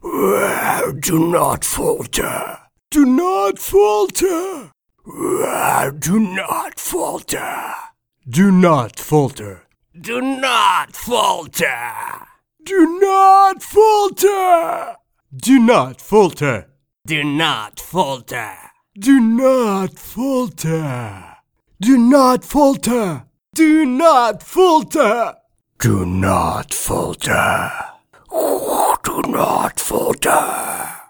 Do not falter. Do not falter. Do not falter. Do not falter. Do not falter. Do not falter. Do not falter. Do not falter. Do not falter. Do not falter. Do not falter. Do not falter. Do not falter.